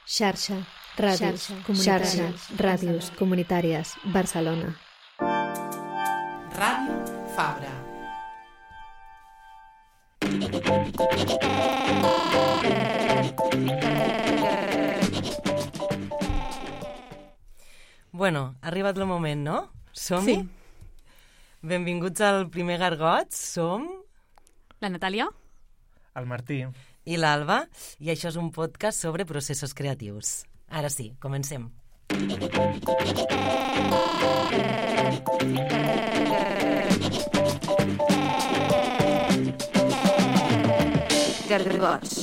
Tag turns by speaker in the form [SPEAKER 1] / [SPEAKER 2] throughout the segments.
[SPEAKER 1] Xarxa, ràdios comunitàries, Barcelona.
[SPEAKER 2] Ràdio Fabra. Bueno, ha arribat el moment, no? Som-hi?
[SPEAKER 3] Sí.
[SPEAKER 2] Benvinguts al primer Gargots. Som...
[SPEAKER 3] La Natàlia.
[SPEAKER 4] El Martí.
[SPEAKER 2] I l'Alba. I això és un podcast sobre processos creatius. Ara sí, comencem.
[SPEAKER 5] Gargots.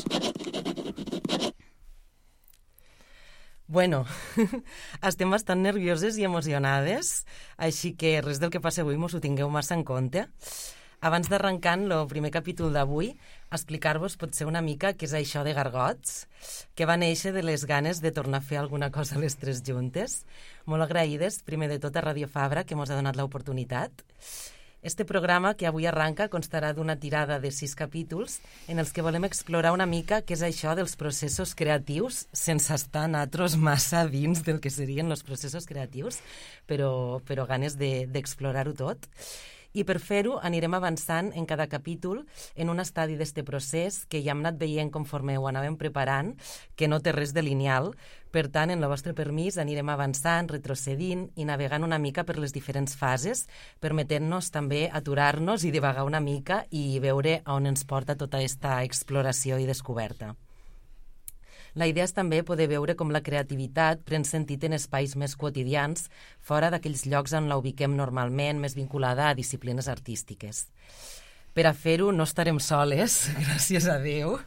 [SPEAKER 2] Bueno, estem bastant nervioses i emocionades, així que res del que passi avui mos ho tingueu massa en compte. Abans d'arrencar el primer capítol d'avui, explicar-vos potser una mica què és això de Gargots, que va néixer de les ganes de tornar a fer alguna cosa les tres juntes. Molt agraïdes, primer de tot, a Ràdio Fabra, que mos ha donat l'oportunitat. Este programa, que avui arranca, constarà d'una tirada de 6 capítols en els que volem explorar una mica què és això dels processos creatius, sense estar nosaltres massa dins del que serien els processos creatius, però ganes d'explorar-ho tot. I per fer-ho anirem avançant en cada capítol en un estadi d'este procés que ja hem anat veient conforme ho anàvem preparant, que no té res de lineal. Per tant, en el vostre permís, anirem avançant, retrocedint i navegant una mica per les diferents fases, permetent-nos també aturar-nos i divagar una mica i veure on ens porta tota aquesta exploració i descoberta. La idea és també poder veure com la creativitat pren sentit en espais més quotidians, fora d'aquells llocs on la ubiquem normalment, més vinculada a disciplines artístiques. Per a fer-ho no estarem soles, gràcies a Déu.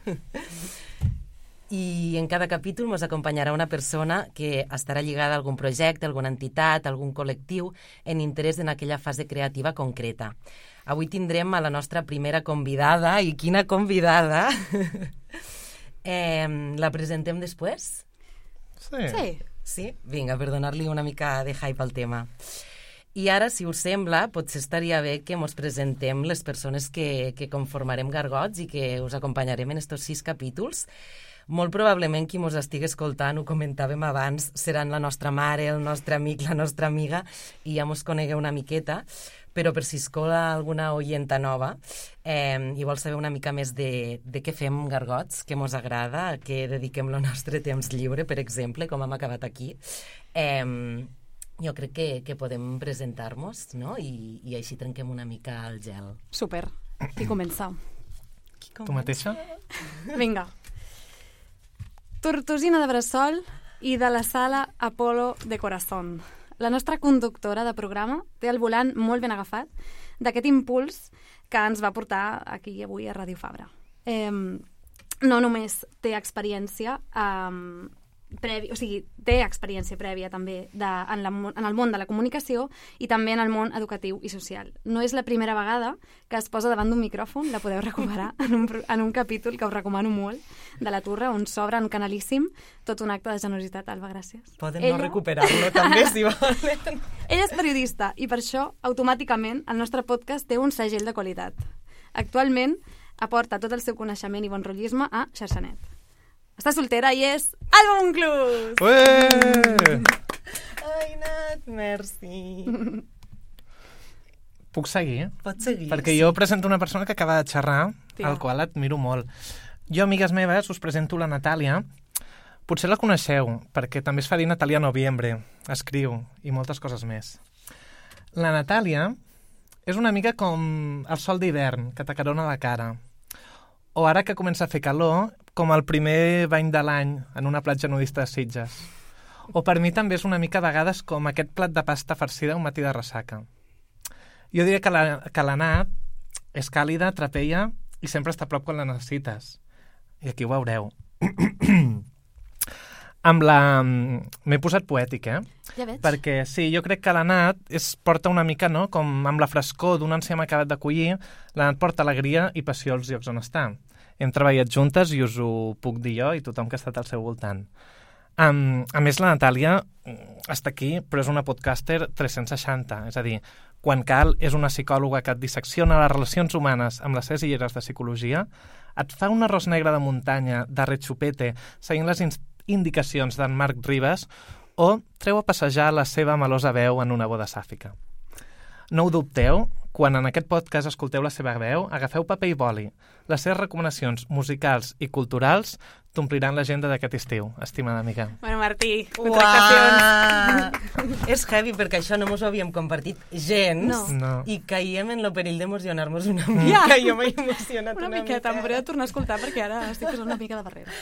[SPEAKER 2] I en cada capítol ens acompanyarà una persona que estarà lligada a algun projecte, a alguna entitat, a algun col·lectiu, en interès en aquella fase creativa concreta. Avui tindrem a la nostra primera convidada, i quina convidada! La presentem després?
[SPEAKER 4] Sí.
[SPEAKER 2] Sí? Vinga, per donar-li una mica de hype al tema. I ara, si us sembla, potser estaria bé que mos presentem les persones que conformarem Gargots i que us acompanyarem en estos 6 capítols. Molt probablement qui mos estigui escoltant, ho comentàvem abans, seran la nostra mare, el nostre amic, la nostra amiga, i ja mos conegueu una miqueta, però per si es cola alguna oienta nova i vol saber una mica més de què fem Gargots, què mos agrada, a què dediquem el nostre temps lliure, per exemple, com hem acabat aquí, jo crec que podem presentar-nos, no? I així trenquem una mica el gel.
[SPEAKER 3] Super. Qui comença?
[SPEAKER 4] Tu mateixa?
[SPEAKER 3] Vinga. Tortosina de bressol i de la sala Apolo de Corazón. La nostra conductora de programa té el volant molt ben agafat d'aquest impuls que ens va portar aquí avui a Ràdio Fabra. No només té experiència té experiència prèvia també en el món de la comunicació i també en el món educatiu i social. No és la primera vegada que es posa davant d'un micròfon, la podeu recuperar en un capítol que us recomano molt, de La Turra, on s'obre en Canalíssim tot un acte de generositat. Alba, gràcies.
[SPEAKER 2] Podem no recuperar-lo també, si volen.
[SPEAKER 3] Ella és periodista i per això, automàticament, el nostre podcast té un segell de qualitat. Actualment, aporta tot el seu coneixement i bon rotllisme a Xarxanet. Està soltera i és Alba Monclús!
[SPEAKER 4] Ué!
[SPEAKER 2] Ai, Nat, merci.
[SPEAKER 4] Puc seguir?
[SPEAKER 2] Pots seguir.
[SPEAKER 4] Perquè jo presento una persona que acaba de xerrar,
[SPEAKER 3] Tira.
[SPEAKER 4] al qual admiro molt. Jo, amigues meves, us presento la Natàlia. Potser la coneixeu, perquè també es fa dir Natàlia Noviembre, escriu, i moltes coses més. La Natàlia és una mica com el sol d'hivern, que t'acarona la cara. O ara que comença a fer calor, com el primer bany de l'any en una platja nudista de Sitges. O per mi també és una mica a vegades com aquest plat de pasta farcida un matí de ressaca. Jo diria que la Nat és càlida, trapella i sempre està a prop quan la necessites. I aquí ho veureu. M'he posat poètic,
[SPEAKER 3] Ja veig.
[SPEAKER 4] Perquè sí, jo crec que la Nat porta una mica, no?, com amb la frescor d'un enciam acabat de collir, la Nat porta alegria i passió als llocs on està. Hem treballat juntes i us ho puc dir jo i tothom que ha estat al seu voltant. A més, la Natàlia està aquí, però és una podcaster 360, és a dir, quan cal és una psicòloga que et dissecciona les relacions humanes amb les 6 llibres de psicologia, et fa un arròs negre de muntanya, de rechupete, seguint les indicacions d'en Marc Ribas o treu a passejar la seva melosa veu en una boda sàfica. No ho dubteu, quan en aquest podcast escolteu la seva veu, agafeu paper i boli. Les seves recomanacions musicals i culturals t'ompliran l'agenda d'aquest estiu, estimada amiga.
[SPEAKER 3] Bueno, Martí, contractacions.
[SPEAKER 2] És heavy perquè això no mos ho havíem compartit gens
[SPEAKER 4] No.
[SPEAKER 2] i caiem en lo perill d'emocionar-nos una mica. Jo m'he emocionat
[SPEAKER 3] Una miqueta, m'hauré de tornar a escoltar perquè ara estic posant una mica de barrera.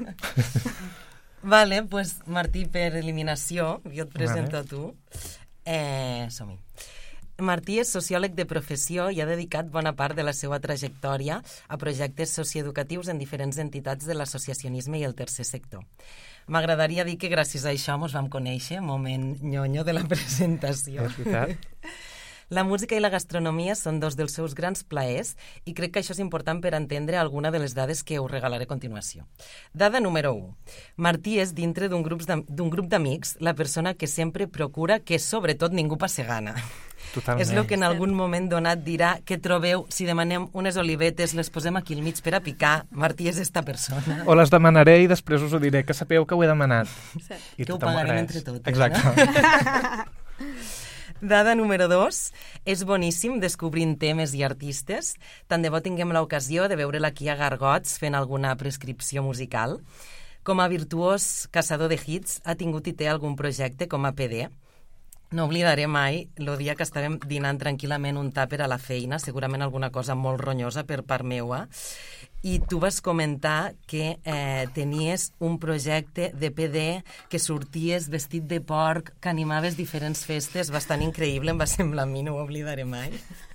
[SPEAKER 2] Vale, pues Martí, per eliminació, jo et presento a tu. Som-hi. Martí és sociòleg de professió i ha dedicat bona part de la seva trajectòria a projectes socioeducatius en diferents entitats de l'associacionisme i el tercer sector. M'agradaria dir que gràcies a això ens vam conèixer, moment nyonyo de la presentació.
[SPEAKER 4] És veritat.
[SPEAKER 2] La música i la gastronomia són dos dels seus grans plaers i crec que això és important per entendre alguna de les dades que us regalaré a continuació. Dada número 1. Martí és, dintre d'un grup d'amics, la persona que sempre procura que, sobretot, ningú passe gana.
[SPEAKER 4] Totalment.
[SPEAKER 2] És el que en algun moment donat dirà que trobeu, si demanem unes olivetes, les posem aquí al mig per a picar, Martí és esta persona.
[SPEAKER 4] O les demanaré i després us ho diré, que sapigueu que ho he demanat.
[SPEAKER 3] Sí.
[SPEAKER 4] I
[SPEAKER 2] Que ho
[SPEAKER 4] tothom
[SPEAKER 2] pagarem
[SPEAKER 4] res.
[SPEAKER 2] entre totes,
[SPEAKER 4] Exacte.
[SPEAKER 2] Dada número 2. És boníssim descobrint temes i artistes. Tant de bo tinguem l'ocasió de veure-la aquí a Gargots fent alguna prescripció musical. Com a virtuós caçador de hits, ha tingut i té algun projecte com a PD. No oblidaré mai el dia que estàvem dinant tranquil·lament un tàper a la feina, segurament alguna cosa molt ronyosa per part meua, i tu vas comentar que tenies un projecte de PD, que sorties vestit de porc, que animaves diferents festes, bastant increïble, em va semblar a mi, no ho oblidaré mai.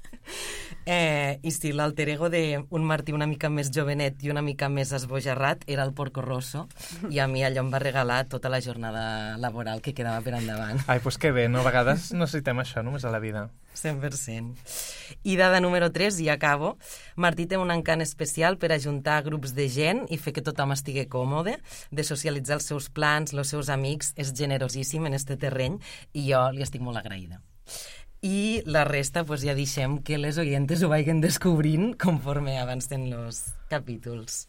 [SPEAKER 2] I sí, l'alter ego d'un Martí una mica més jovenet i una mica més esbojarrat era el Porco Rosso, i a mi allò em va regalar tota la jornada laboral que quedava per endavant.
[SPEAKER 4] Ai, doncs que bé, no? A vegades necessitem això només a la vida.
[SPEAKER 2] 100%. I dada número 3, i acabo, Martí té un encant especial per ajuntar grups de gent i fer que tothom estigui còmode, de socialitzar els seus plans, els seus amics, és generosíssim en este terreny i jo li estic molt agraïda. I la resta pues, ja deixem que les oientes ho vagin descobrint conforme avancen els capítols.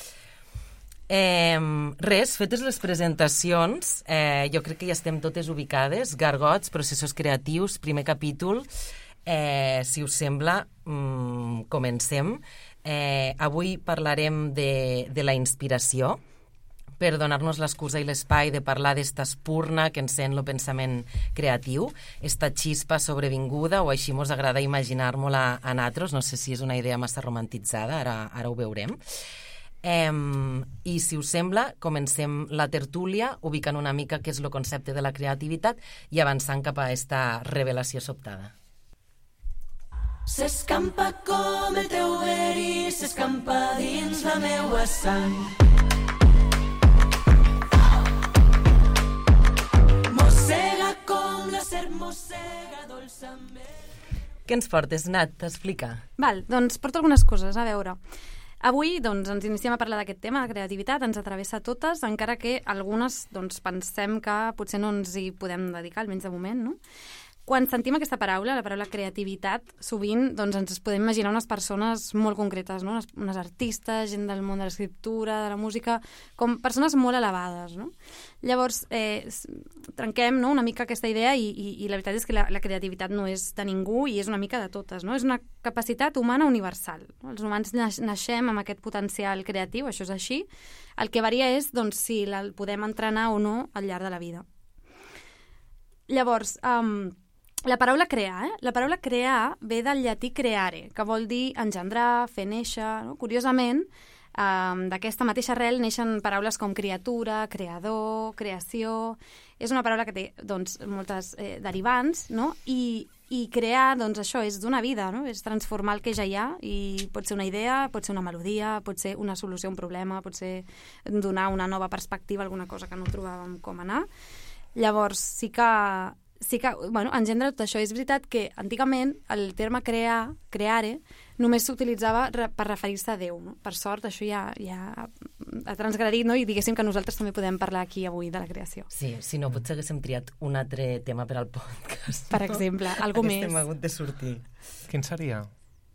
[SPEAKER 2] Res, fetes les presentacions, jo crec que ja estem totes ubicades. Gargots, processos creatius, primer capítol. Si us sembla, comencem. Avui parlarem de la inspiració, per donar-nos l'excusa i l'espai de parlar d'esta espurna que encén el pensament creatiu, esta xispa sobrevinguda, o així mos agrada imaginar-nos-la a natros, no sé si és una idea massa romantitzada, ara ho veurem. I si us sembla, comencem la tertúlia, ubicant una mica què és el concepte de la creativitat i avançant cap a esta revelació sobtada.
[SPEAKER 5] S'escampa com el teu verí, s'escampa dins la meua sang. Mossega com la serp mossega dolçament.
[SPEAKER 2] Què ens portes, Nat? T'explica.
[SPEAKER 3] Val, doncs porto algunes coses, a veure. Avui doncs, ens iniciem a parlar d'aquest tema, la creativitat, ens atravessa totes, encara que algunes doncs, pensem que potser no ens hi podem dedicar, almenys de moment, no? Quan sentim aquesta paraula, la paraula creativitat, sovint doncs, ens podem imaginar unes persones molt concretes, no? Unes artistes, gent del món de l'escriptura, de la música, com persones molt elevades. No? Llavors, trenquem una mica aquesta idea i la veritat és que la creativitat no és de ningú i és una mica de totes. No? És una capacitat humana universal. No? Els humans naixem amb aquest potencial creatiu, això és així. El que varia és doncs, si el podem entrenar o no al llarg de la vida. Llavors, la paraula crear, La paraula crear ve del llatí creare, que vol dir engendrar, fer néixer. No? Curiosament, d'aquesta mateixa arrel neixen paraules com criatura, creador, creació. És una paraula que té doncs, moltes derivants, no? I crear, doncs això és d'una vida, no? És transformar el que ja hi ha i pot ser una idea, pot ser una melodia, pot ser una solució a un problema, pot ser donar una nova perspectiva a alguna cosa que no trobàvem com anar. Llavors, sí que engendra tot això. És veritat que antigament el terme creare, només s'utilitzava per referir-se a Déu. No? Per sort, això ja ha transgredit, no? I diguéssim que nosaltres també podem parlar aquí avui de la creació.
[SPEAKER 2] Sí, si no, potser haguéssim triat un altre tema per al podcast.
[SPEAKER 3] Per exemple, algo més.
[SPEAKER 2] Haguéssim hagut de sortir.
[SPEAKER 4] Quin seria?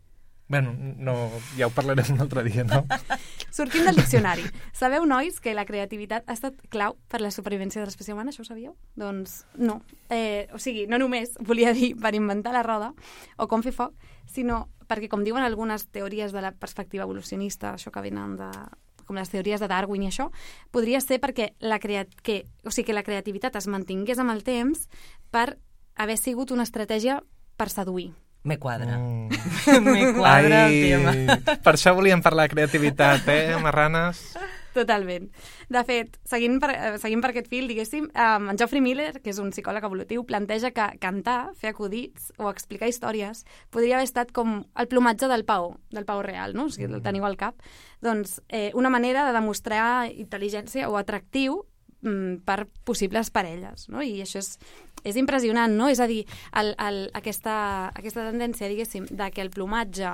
[SPEAKER 4] Bueno, no, ja ho parlarem un altre dia, no?
[SPEAKER 3] Sortim del diccionari. Sabeu, nois, que la creativitat ha estat clau per la supervivència de l'espècie humana? Això ho sabíeu? Doncs no. O sigui, no només volia dir per inventar la roda o com fer foc, sinó perquè, com diuen algunes teories de la perspectiva evolucionista, això que venen de com les teories de Darwin i això, podria ser perquè la creativitat es mantingués amb el temps per haver sigut una estratègia per seduir.
[SPEAKER 2] Me quadra. Me quadra el tema.
[SPEAKER 4] Per això volíem parlar de creativitat, marranes?
[SPEAKER 3] Totalment. De fet, seguint per aquest fil, diguéssim, en Geoffrey Miller, que és un psicòleg evolutiu, planteja que cantar, fer acudits o explicar històries podria haver estat com el plomatge del pau real, no? O sigui, el teniu al cap. Doncs una manera de demostrar intel·ligència o atractiu per possibles parelles, no? I això és impressionant, no? És a dir, aquesta tendència, diguéssim, de que el plomatge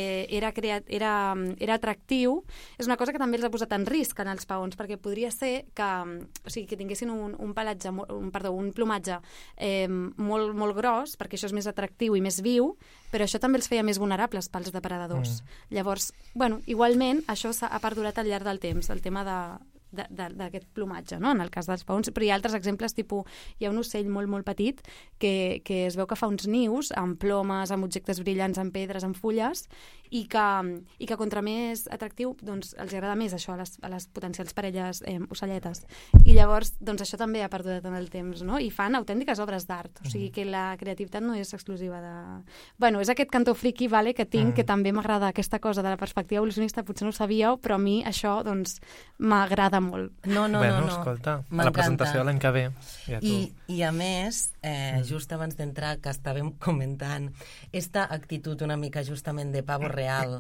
[SPEAKER 3] era atractiu, és una cosa que també els ha posat en risc en els paons, perquè podria ser que tinguessin un plomatge molt, molt gros, perquè això és més atractiu i més viu, però això també els feia més vulnerables pels depredadors. Llavors, bueno, igualment, això ha perdurat al llarg del temps, el tema d'aquest plomatge, no? En el cas dels paons, però hi ha altres exemples, tipus, hi ha un ocell molt, molt petit que es veu que fa uns nius amb plomes, amb objectes brillants, amb pedres, amb fulles, i que contra més atractiu, doncs, els agrada més això a les potencials parelles ocelletes. I llavors, doncs, això també ha perdurat en el temps, no? I fan autèntiques obres d'art, o sigui que la creativitat no és exclusiva de... Bueno, és aquest cantó friki, vale, que tinc, que també m'agrada aquesta cosa de la perspectiva evolucionista, potser no ho sabíeu, però a mi això, doncs, m'agrada molt.
[SPEAKER 2] No.
[SPEAKER 4] Escolta, a la presentació de l'any que ve. Ja
[SPEAKER 2] I a més, just abans d'entrar, que estàvem comentant, esta actitud una mica justament de pavo real,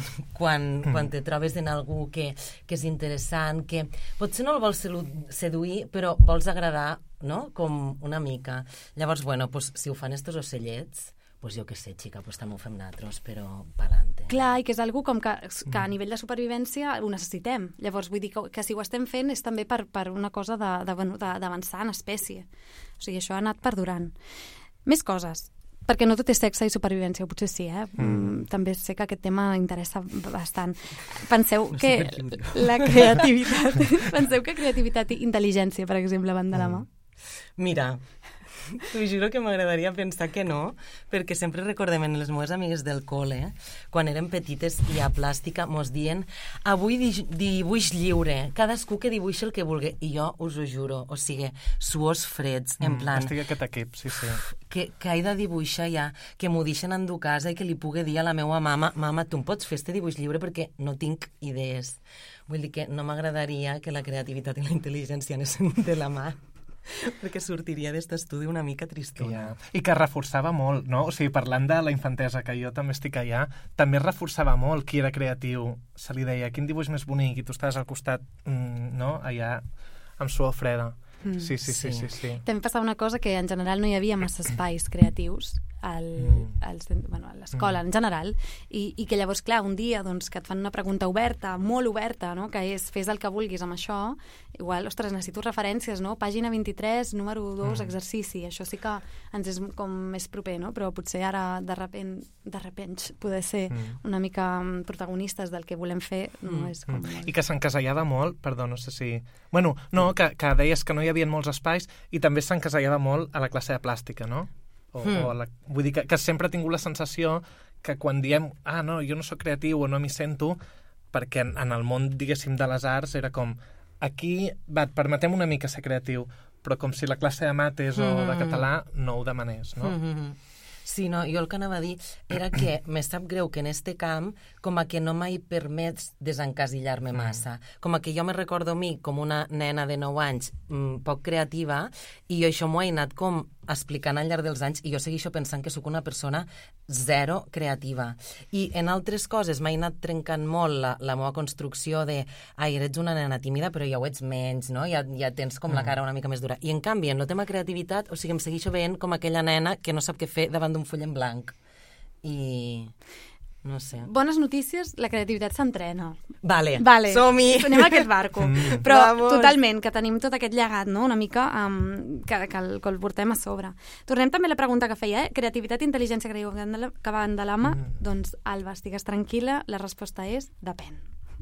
[SPEAKER 2] quan te trobes en algú que és interessant, que potser no el vols seduir, però vols agradar, no?, com una mica. Llavors, bueno, pues, si ho fan estos ocellets, pues jo què sé, xica, pues també ho fem nosaltres, però pa'lante.
[SPEAKER 3] Clar, i que és algú com que a nivell de supervivència ho necessitem. Llavors, vull dir que si ho estem fent és també per una cosa d'avançar en espècie. O sigui, això ha anat perdurant. Més coses, perquè no tot és sexe i supervivència, potser sí, també sé que aquest tema interessa bastant. Penseu que la creativitat... Penseu que creativitat i intel·ligència, per exemple, van de la mà?
[SPEAKER 2] Mira, t'ho juro que m'agradaria pensar que no, perquè sempre recordem en les meves amigues del col·le, quan érem petites i a plàstica mos dient avui dibuix lliure, cadascú que dibuixi el que vulgui, i jo us ho juro, o sigui, suors freds, en plan...
[SPEAKER 4] Estic aquest equip, sí.
[SPEAKER 2] Que he de dibuixar ja, que m'ho deixen endur a casa i que li pugui dir a la meva mama, tu em pots fer este dibuix lliure perquè no tinc idees. Vull dir que no m'agradaria que la creativitat i la intel·ligència anessin de la mà, perquè sortiria d'est estudi una mica tristona.
[SPEAKER 4] I que reforçava molt, no? O sigui, parlant de la infantesa, que jo també estic allà, també reforçava molt qui era creatiu. Se li deia, quin dibuix més bonic, i tu estaves al costat, no?, allà, amb suor freda. Sí.
[SPEAKER 3] També passava una cosa, que en general no hi havia massa espais creatius a l'escola en general, i que llavors, clar, un dia doncs, que et fan una pregunta oberta, molt oberta, no?, que és fes el que vulguis amb això, igual, ostres, necessito referències, no?, pàgina 23, número 2, exercici, això sí que ens és com més proper, no?, però potser ara de repent poder ser una mica protagonistes del que volem fer no és com...
[SPEAKER 4] I que s'encasellava molt, perdó, no sé si... Bueno, no, que deies que no hi havia molts espais i també s'encasellava molt a la classe de plàstica, no? Vull dir que sempre he tingut la sensació que quan diem, no, jo no sóc creatiu o no m'hi sento, perquè en el món, diguéssim, de les arts era com, aquí et permetem una mica ser creatiu, però com si la classe de mates o de català no ho demanés, no?
[SPEAKER 2] Sí, no, jo el que anava a dir era que me sap greu que en este camp com a que no m'hi permets desencasillar-me massa. Com a que jo me recordo a mi com una nena de 9 anys poc creativa i jo això m'ho he anat com explicant al llarg dels anys i jo segueixo pensant que sóc una persona zero creativa. I en altres coses m'ha anat trencant molt la meva construcció de eres una nena tímida però ja ho ets menys, no? Ja tens com la cara una mica més dura. I en canvi, en el tema creativitat, o sigui, em segueixo veient com aquella nena que no sap què fer davant d'un full en blanc. No sé.
[SPEAKER 3] Bones notícies, la creativitat s'entrena.
[SPEAKER 2] Vale.
[SPEAKER 3] Som-hi! Anem a aquest barco. Però
[SPEAKER 2] Vamos.
[SPEAKER 3] totalment, que tenim tot aquest llegat, no? Una mica que el portem a sobre. Tornem també a la pregunta que feia, creativitat i intel·ligència creieu que van de la mà? Doncs, Alba, estigues tranquil·la, la resposta és depèn.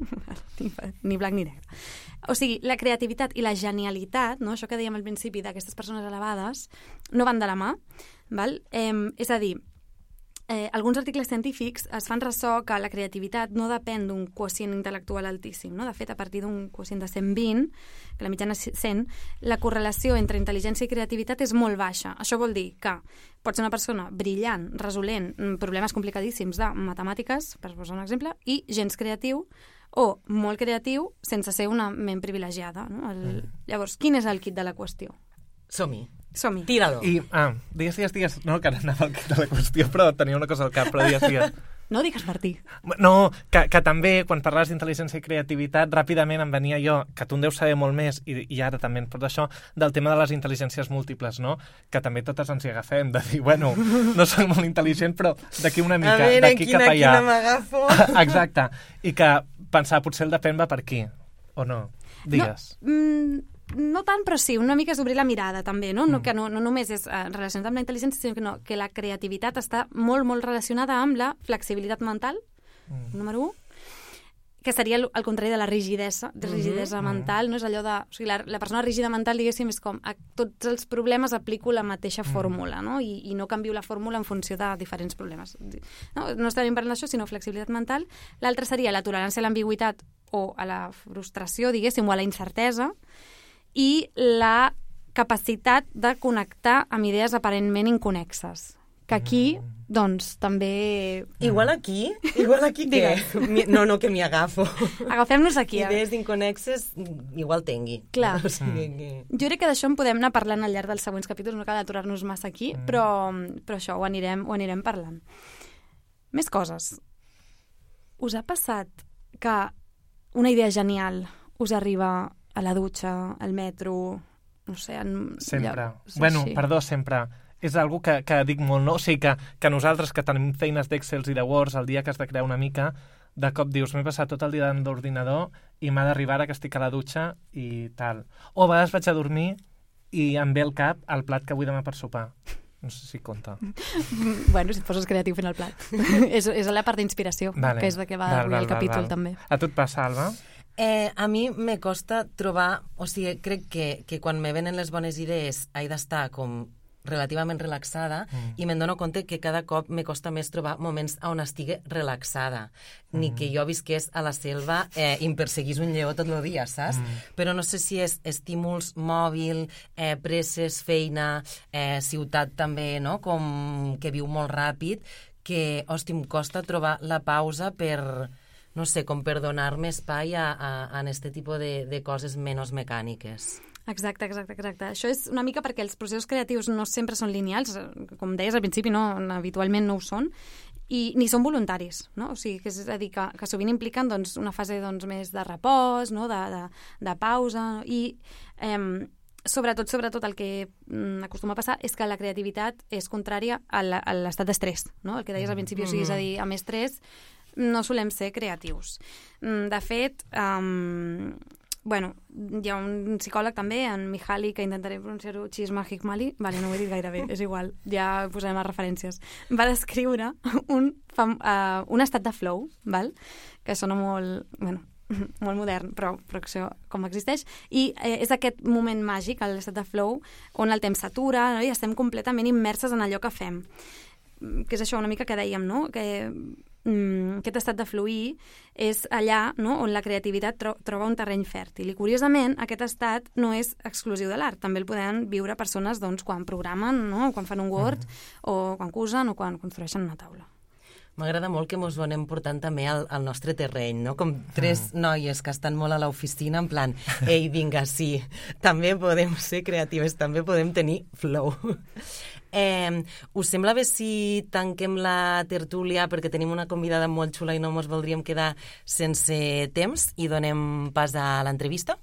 [SPEAKER 3] Ni blanc ni negre. O sigui, la creativitat i la genialitat, no? Això que dèiem al principi d'aquestes persones elevades, no van de la mà, val? És a dir, alguns articles científics es fan ressò que la creativitat no depèn d'un quocient intel·lectual altíssim. No? De fet, a partir d'un quocient de 120, que la mitjana és 100, la correlació entre intel·ligència i creativitat és molt baixa. Això vol dir que pot ser una persona brillant, resolent problemes complicadíssims de matemàtiques, per posar un exemple, i gens creatiu o molt creatiu sense ser una ment privilegiada. No? Llavors, quin és el kit de la qüestió?
[SPEAKER 2] Som-hi.
[SPEAKER 3] Som-hi.
[SPEAKER 2] Tira-lo.
[SPEAKER 4] I, digues. No, que ara anava al kit de la qüestió, però tenia una cosa al cap, però digues.
[SPEAKER 3] No digues Martí.
[SPEAKER 4] No, que també, quan parles d'intel·ligència i creativitat, ràpidament em venia jo, que tu en deus saber molt més, i ara també per això, del tema de les intel·ligències múltiples, no? Que també totes ens hi agafem, de dir, bueno, no soc molt intel·ligent, però d'aquí una mica, d'aquí cap allà.
[SPEAKER 2] A veure, quina m'agafo.
[SPEAKER 4] Exacte. I que pensar, potser el depèn va per aquí, o no? Digues.
[SPEAKER 3] No tant, però sí, una mica és obrir la mirada, també, no? Que no només és relacionat amb la intel·ligència, sinó que la creativitat està molt, molt relacionada amb la flexibilitat mental, número 1, que seria el contrari de la rigidesa mental, no? És allò de... O sigui, la persona rígida mental, diguéssim, és com a tots els problemes aplico la mateixa fórmula, no? I no canvio la fórmula en funció de diferents problemes. No estem parlant d'això, sinó flexibilitat mental. L'altra seria la tolerància a l'ambigüitat o a la frustració, diguéssim, o a la incertesa, i la capacitat de connectar amb idees aparentment inconexes. Que aquí, doncs, també...
[SPEAKER 2] Igual aquí què? No, que m'hi agafo.
[SPEAKER 3] Agafem-nos aquí.
[SPEAKER 2] Idees inconexes, igual tengui.
[SPEAKER 3] Clar.
[SPEAKER 2] O sigui que...
[SPEAKER 3] Jo crec que d'això en podem anar parlant al llarg dels següents capítols, no cal aturar-nos massa aquí, però això ho anirem parlant. Més coses. Us ha passat que una idea genial us arriba a la dutxa, al metro, no sé...
[SPEAKER 4] Sempre. Bueno, perdó, sempre. És algo que dic molt, no? O sigui, que nosaltres que tenim feines d'Excel i de Word, el dia que has de crear una mica, de cop dius, m'he passat tot el dia davant d'ordinador i m'ha d'arribar ara que estic a la dutxa i tal. O a vegades vaig a dormir i em ve al cap el plat que vull demà per sopar. No sé si compta.
[SPEAKER 3] Bueno, si et poses creatiu fent el plat. és la part d'inspiració, que és de què va avui el capítol, també.
[SPEAKER 4] A tu et passa, Alba?
[SPEAKER 2] A mi me costa trobar... O sigui, crec que quan me venen les bones idees he d'estar com relativament relaxada i me'n dono compte que cada cop me costa més trobar moments on estigui relaxada. Ni que jo visqués a la selva i em perseguís un lleó tot el dia, saps? Però no sé si és estímuls mòbil, presses, feina, ciutat també, no? Com que viu molt ràpid, que, hosti, em costa trobar la pausa per... no sé, com per donar-me espai a aquest tipus de coses menys mecàniques.
[SPEAKER 3] Exacte. Això és una mica perquè els processos creatius no sempre són lineals, com deies al principi, no, habitualment no ho són, i ni són voluntaris, no? O sigui, és a dir, que sovint impliquen doncs, una fase doncs, més de repòs, no? de pausa, i sobretot el que acostuma a passar és que la creativitat és contrària a l'estat d'estrès, no? El que deies al principi, o sigui, és a dir, amb estrès no solem ser creatius. De fet, hi ha un psicòleg també, en Mihaly, que intentaré pronunciar-ho, Csikszentmihalyi, no ho he dit gaire bé, és igual, ja posarem les referències, va descriure un estat de flow, que sona molt modern, però això com existeix, i és aquest moment màgic, l'estat de flow, on el temps s'atura, no? I estem completament immerses en allò que fem. Que és això una mica que dèiem, no? Que aquest estat de fluir és allà, no? On la creativitat troba un terreny fèrtil. I curiosament, aquest estat no és exclusiu de l'art. També el poden viure persones doncs, quan programen, no? Quan fan un Word, o quan cusen, o quan construeixen una taula.
[SPEAKER 2] M'agrada molt que mos anem portant també al nostre terreny, no? Com tres noies que estan molt a l'oficina, en plan, ei, vinga, sí, també podem ser creatives, també podem tenir flow. Us sembla bé si tanquem la tertúlia perquè tenim una convidada molt xula i no mos voldríem quedar sense temps i donem pas a l'entrevista?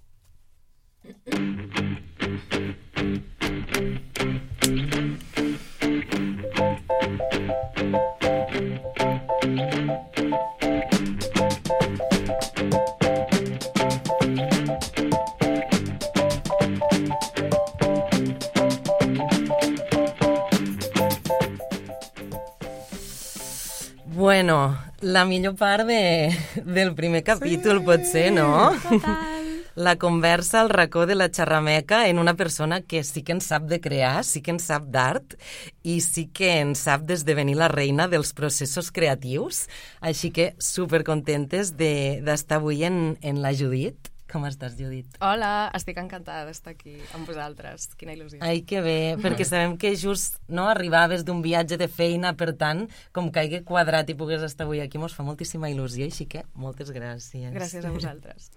[SPEAKER 2] Bueno, la millor part del primer capítol potser, no?
[SPEAKER 3] Total.
[SPEAKER 2] La conversa al racó de la xerrameca en una persona que sí que en sap de crear, sí que en sap d'art i sí que en sap d'esdevenir la reina dels processos creatius. Així que supercontentes d'estar avui en la Judit. Com estàs, Judit?
[SPEAKER 6] Hola, estic encantada d'estar aquí amb vosaltres. Quina il·lusió.
[SPEAKER 2] Ai, que bé, perquè sabem que just no arribaves d'un viatge de feina, per tant, com caigui quadrat i pogués estar avui aquí, mos fa moltíssima il·lusió, així que moltes gràcies.
[SPEAKER 6] Gràcies a vosaltres.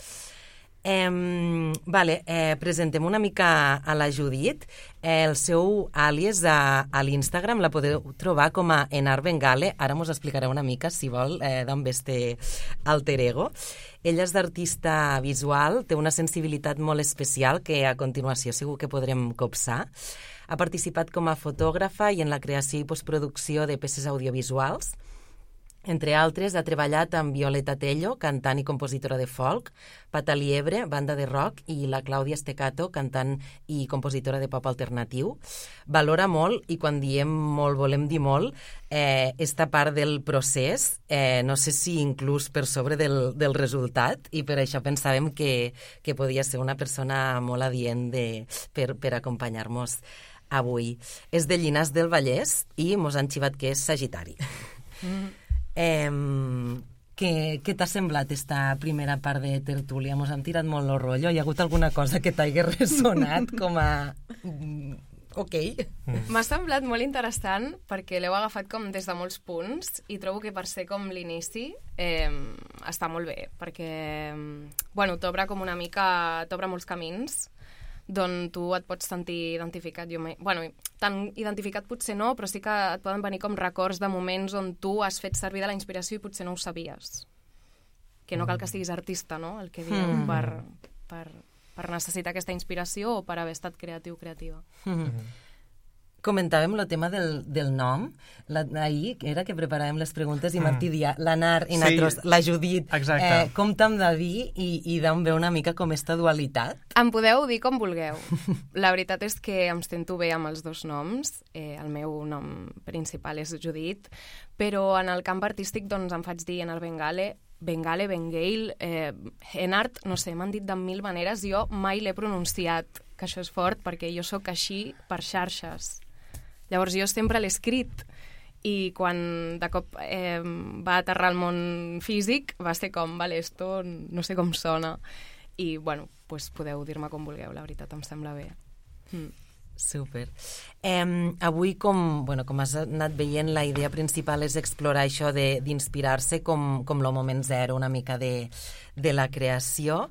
[SPEAKER 2] Presentem una mica a la Judit. El seu àlies a l'Instagram la podeu trobar com a Enar Bengale. Ara mos explicarà una mica, si vol, d'on ve este alter ego. Ella és d'artista visual, té una sensibilitat molt especial que a continuació segur que podrem copsar. Ha participat com a fotògrafa i en la creació i postproducció de peces audiovisuals. Entre altres, ha treballat amb Violeta Tello, cantant i compositora de folk, Pata Liebre, banda de rock, i la Clàudia Estecato, cantant i compositora de pop alternatiu. Valora molt, i quan diem molt volem dir molt, esta part del procés, no sé si inclús per sobre del resultat, i per això pensàvem que podia ser una persona molt adient per acompanyar-nos avui. És de Llinars del Vallès i mos han xivat que és Sagitari. Què t'ha semblat esta primera part de tertúlia? Mos han tirat molt el rotllo. Hi ha hagut alguna cosa que t'hagi ressonat com a... Ok.
[SPEAKER 6] M'ha semblat molt interessant perquè l'heu agafat com des de molts punts i trobo que per ser com l'inici està molt bé perquè bueno, t'obre com una mica, t'obre molts camins d'on tu et pots sentir identificat. Bueno, tan identificat potser no, però sí que et poden venir com records de moments on tu has fet servir de la inspiració i potser no ho sabies. Que no cal que siguis artista, no?, el que diu, per necessitar aquesta inspiració o per haver estat creatiu, creativa.
[SPEAKER 2] Comentàvem el tema del nom. Ahir era que preparàvem les preguntes i Martí dia, l'Anar i nosaltres, la Judit, com t'hem de dir i d'on ve una mica com esta dualitat?
[SPEAKER 6] Em podeu dir com vulgueu. La veritat és que em sento bé amb els dos noms. El meu nom principal és Judit, però en el camp artístic doncs em faig dir Enar Bengale, Bengail, Enart, no sé, m'han dit de mil maneres, jo mai l'he pronunciat, que això és fort, perquè jo sóc així per xarxes. Llavors jo sempre l'he escrit i quan de cop va aterrar al món físic va ser com, vale, esto no sé com sona. I, bueno, pues podeu dir-me com vulgueu, la veritat, em sembla bé.
[SPEAKER 2] Super. Avui, com has anat veient, la idea principal és explorar això d'inspirar-se com el moment zero, una mica de la creació.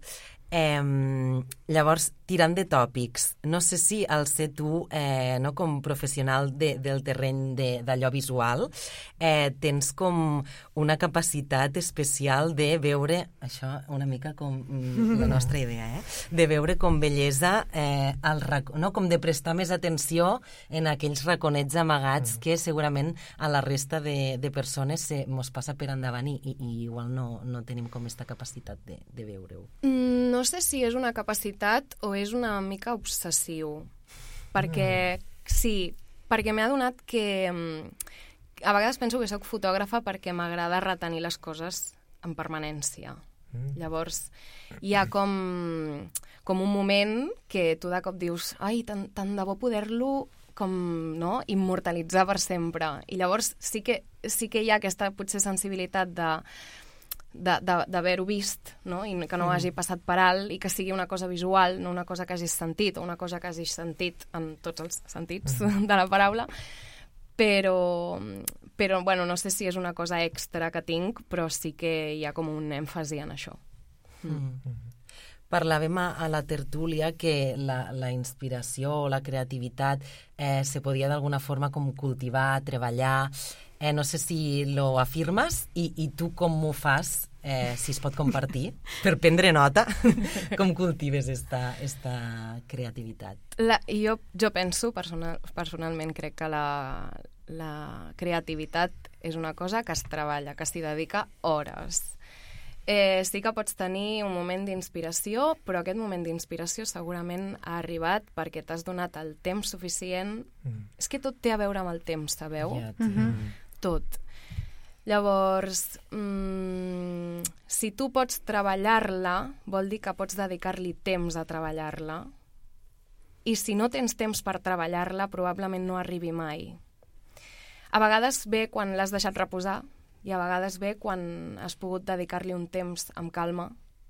[SPEAKER 2] Llavors, tirant de tòpics, no sé si al ser tu com professional del terreny d'allò visual tens com una capacitat especial de veure, això una mica com la nostra idea, de veure com bellesa, com de prestar més atenció en aquells raconets amagats que segurament a la resta de persones mos passa per endavant i igual no tenim com aquesta capacitat de veure-ho.
[SPEAKER 6] No sé si és una capacitat o és una mica obsessiu. Perquè, sí, perquè m'he adonat que a vegades penso que sóc fotògrafa perquè m'agrada retenir les coses en permanència. Llavors, hi ha com un moment que tu de cop dius ai, tant de bo poder-lo com, no?, immortalitzar per sempre. I llavors sí que hi ha aquesta potser sensibilitat d'haver-ho vist, no?, i que no hagi passat per alt i que sigui una cosa visual, no una cosa que hagis sentit o una cosa que hagis sentit en tots els sentits de la paraula, però bueno, no sé si és una cosa extra que tinc, però sí que hi ha com un èmfasi en això.
[SPEAKER 2] Parlàvem a la tertúlia que la inspiració o la creativitat se podia d'alguna forma com cultivar, treballar. No sé si lo afirmes i tu com ho fas, si es pot compartir, per prendre nota, com cultives esta creativitat.
[SPEAKER 6] Jo penso, personalment crec que la creativitat és una cosa que es treballa, que s'hi dedica hores. Sí que pots tenir un moment d'inspiració, però aquest moment d'inspiració segurament ha arribat perquè t'has donat el temps suficient. És que tot té a veure amb el temps, sabeu? Tot. Llavors, si tu pots treballar-la, vol dir que pots dedicar-li temps a treballar-la. I si no tens temps per treballar-la, probablement no arribi mai. A vegades ve quan l'has deixat reposar i a vegades ve quan has pogut dedicar-li un temps amb calma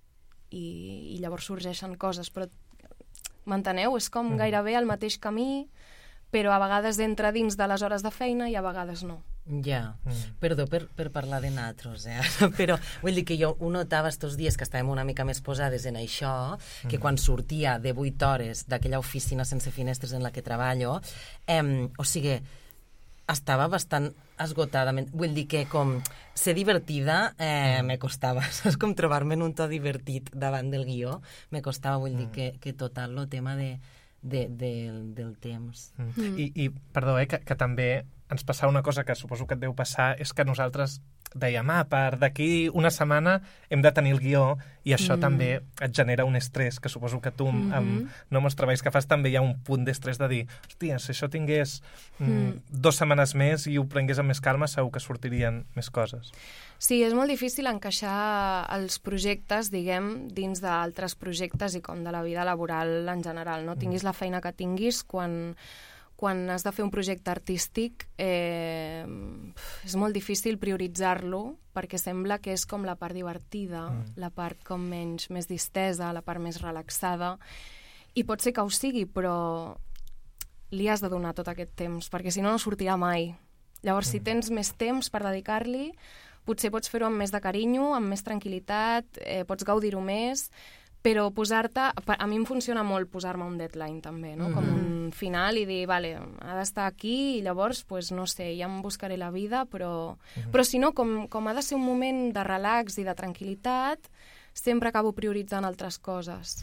[SPEAKER 6] i llavors sorgeixen coses. Però m'enteneu? És com gairebé el mateix camí, però a vegades entra dins de les hores de feina i a vegades no.
[SPEAKER 2] Ja, perdó per parlar de natros, però vull dir que jo ho notava estos dies que estàvem una mica més posades en això, que quan sortia de 8 hores d'aquella oficina sense finestres en la que treballo, o sigui, estava bastant esgotada. Vull dir que com ser divertida me costava, saps? Com trobar-me en un to divertit davant del guió me costava, vull dir que total el tema del temps.
[SPEAKER 4] I perdó, que també ens passava una cosa que suposo que et deu passar, és que nosaltres dèiem, per d'aquí una setmana hem de tenir el guió, i això també et genera un estrès, que suposo que tu amb els treballs que fas també hi ha un punt d'estrès de dir, hòstia, si això tingués 2 setmanes més i ho prengués amb més calma, segur que sortirien més coses.
[SPEAKER 6] Sí, és molt difícil encaixar els projectes, diguem, dins d'altres projectes i com de la vida laboral en general, no? Tinguis la feina que tinguis, quan has de fer un projecte artístic és molt difícil prioritzar-lo perquè sembla que és com la part divertida, la part com més distesa, la part més relaxada, i pot ser que ho sigui, però li has de donar tot aquest temps, perquè si no, no sortirà mai. Llavors, si tens més temps per dedicar-li, potser pots fer-ho amb més de carinyo, amb més tranquil·litat, pots gaudir-ho més, però posar-te... A mi em funciona molt posar-me un deadline, també, no? Com un final i dir, vale, ha d'estar aquí i llavors, pues, no sé, ja em buscaré la vida, però si no, com ha de ser un moment de relax i de tranquil·litat, sempre acabo prioritzant altres coses.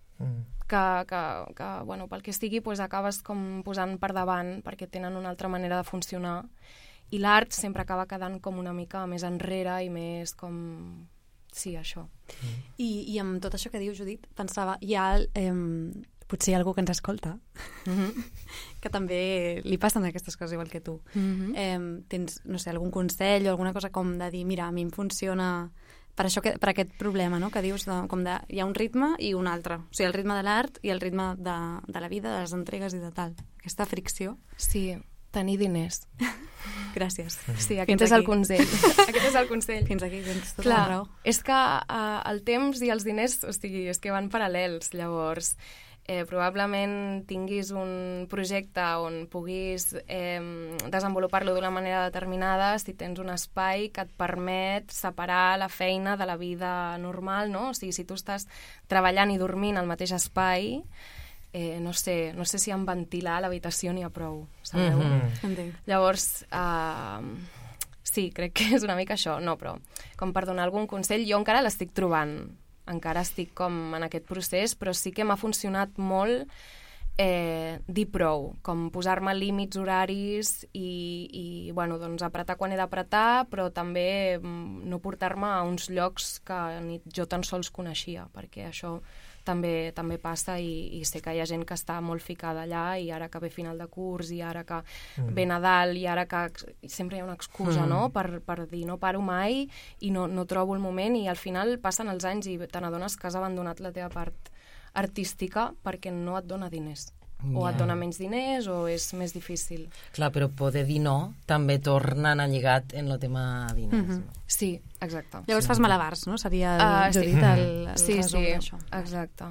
[SPEAKER 6] Que bueno, pel que sigui, pues, acabes com posant per davant, perquè tenen una altra manera de funcionar, i l'art sempre acaba quedant com una mica més enrere i més com... Sí, això.
[SPEAKER 3] I amb tot això que diu Judit, pensava, hi ha potser algú que ens escolta que també li passen aquestes coses igual que tu. Tens, no sé, algun consell o alguna cosa com de dir, mira, a mi em funciona per aquest problema, no? Que dius hi ha un ritme i un altre. O sigui, el ritme de l'art i el ritme de la vida, de les entregues i de tal. Aquesta fricció.
[SPEAKER 6] Sí, tenir diners.
[SPEAKER 3] Gràcies.
[SPEAKER 6] Sí, aquest és el consell. Aquest és el consell.
[SPEAKER 3] Fins aquí tens tota la raó.
[SPEAKER 6] És que el temps i els diners, o sigui, és que van paral·lels, llavors. Probablement tinguis un projecte on puguis desenvolupar-lo d'una manera determinada si tens un espai que et permet separar la feina de la vida normal, no? O sigui, si tu estàs treballant i dormint al mateix espai, no sé si amb ventilar l'habitació n'hi ha prou, sabeu?
[SPEAKER 3] Entenc.
[SPEAKER 6] Llavors, sí, crec que és una mica això, no, però com per donar algun consell, jo encara l'estic trobant, encara estic com en aquest procés, però sí que m'ha funcionat molt dir prou, com posar-me límits horaris i bueno, doncs apretar quan he d'apretar, però també no portar-me a uns llocs que ni jo tan sols coneixia, perquè això també passa i sé que hi ha gent que està molt ficada allà i ara que ve final de curs i ara que ve Nadal i ara que sempre hi ha una excusa, no? Per dir no paro mai i no trobo el moment i al final passen els anys i te n'adones que has abandonat la teva part artística perquè no et dona diners. O et dona menys diners o és més difícil.
[SPEAKER 2] Clar, però poder dir no també torna a anar lligat en el tema diners.
[SPEAKER 6] Sí, exacte.
[SPEAKER 3] Llavors fas malabars, no? Seria Judit el resum d'això.
[SPEAKER 6] Exacte.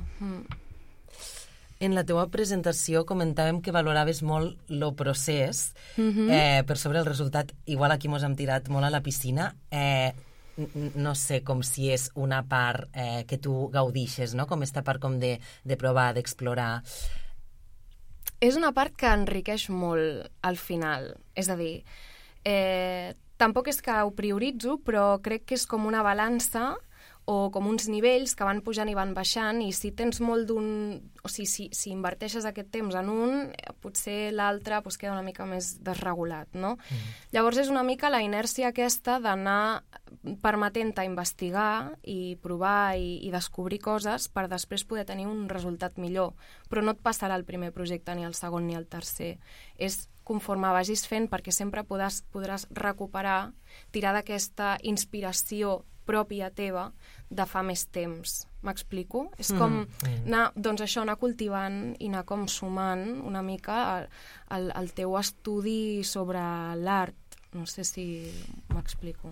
[SPEAKER 2] En la teua presentació comentàvem que valoraves molt el procés per sobre el resultat. Igual aquí mos hem tirat molt a la piscina. No sé com si és una part que tu gaudixes, no? Com esta part com de provar, d'explorar.
[SPEAKER 6] És una part que enriqueix molt al final. És a dir, tampoc és que ho prioritzo, però crec que és com una balança o com uns nivells que van pujant i van baixant, i si tens molt d'un... O sigui, si inverteixes aquest temps en un, potser l'altre pues, queda una mica més desregulat, no? Llavors és una mica la inèrcia aquesta d'anar permetent-te investigar i provar i descobrir coses per després poder tenir un resultat millor. Però no et passarà el primer projecte, ni el segon, ni el tercer. És conforme vagis fent, perquè sempre podràs recuperar, tirar d'aquesta inspiració pròpia teva de fa més temps. M'explico? És com anar cultivant i anar com sumant una mica el teu estudi sobre l'art. No sé si m'explico.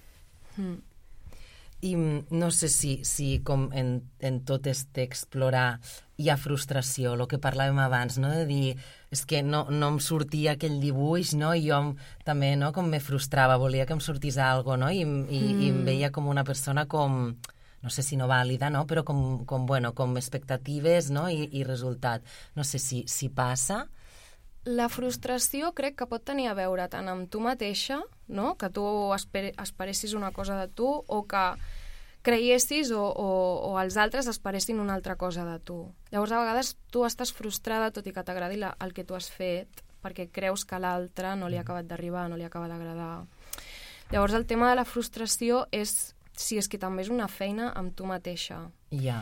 [SPEAKER 2] I no sé si com en tot este explorar hi ha frustració, el que parlàvem abans, no? De dir, és que no em sortia aquell dibuix, no? I jo també, no? Com me frustrava, volia que em sortís alguna cosa, no? I em veia com una persona com, no sé si no vàlida, no? Però com expectatives, no? I resultat. No sé si passa.
[SPEAKER 6] La frustració crec que pot tenir a veure tant amb tu mateixa, no? Que tu esperessis una cosa de tu, o que creiessis o els altres esperessin una altra cosa de tu. Llavors, a vegades, tu estàs frustrada, tot i que t'agradi el que tu has fet, perquè creus que l'altre no li ha acabat d'arribar, no li acaba d'agradar. Llavors, el tema de la frustració és, si és que també és una feina amb tu mateixa.
[SPEAKER 2] Ja.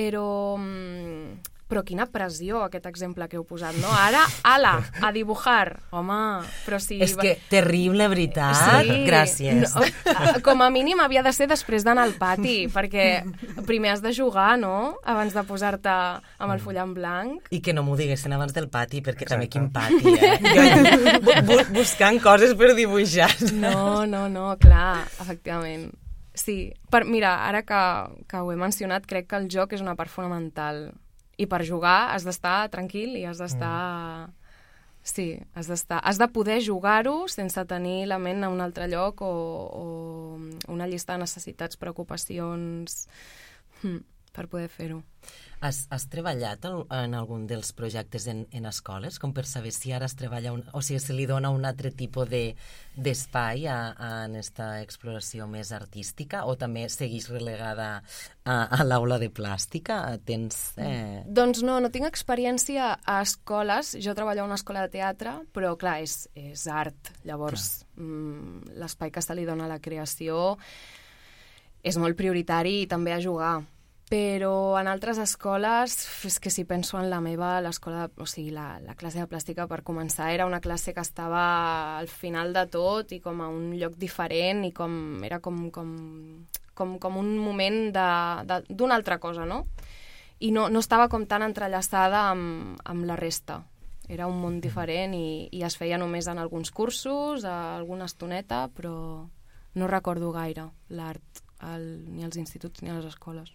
[SPEAKER 6] Però quina pressió, aquest exemple que heu posat, no? Ara, a dibujar. Home, però si...
[SPEAKER 2] És que terrible, veritat?
[SPEAKER 6] Sí.
[SPEAKER 2] Gràcies.
[SPEAKER 6] No, com a mínim havia de ser després d'anar al pati, perquè primer has de jugar, no?, abans de posar-te amb el full en blanc.
[SPEAKER 2] I que no m'ho diguessin abans del pati, perquè també quin pati, Jo buscant coses per dibuixar.
[SPEAKER 6] No, clar, efectivament. Sí, mira, ara que ho he mencionat, crec que el joc és una part fonamental. I per jugar has d'estar tranquil i has d'estar... Sí, has de poder jugar-ho sense tenir la ment a un altre lloc o una llista de necessitats, preocupacions, per poder fer-ho.
[SPEAKER 2] Has treballat en algun dels projectes en escoles, com per saber si ara es treballa, o si se li dona un altre tipus d'espai a aquesta exploració més artística, o també seguís relegada a l'aula de plàstica? Tens...
[SPEAKER 6] Doncs no tinc experiència a escoles. Jo treballo a una escola de teatre, però clar, és art. Llavors, l'espai que se li dona a la creació és molt prioritari, i també a jugar. Però en altres escoles, és que si penso en la meva, l'escola, o sigui, la classe de plàstica, per començar, era una classe que estava al final de tot i com a un lloc diferent, i era com un moment d'una altra cosa, no? I no estava com tan entrellaçada amb la resta. Era un món diferent i es feia només en alguns cursos, alguna estoneta, però no recordo gaire l'art ni als instituts ni a les escoles.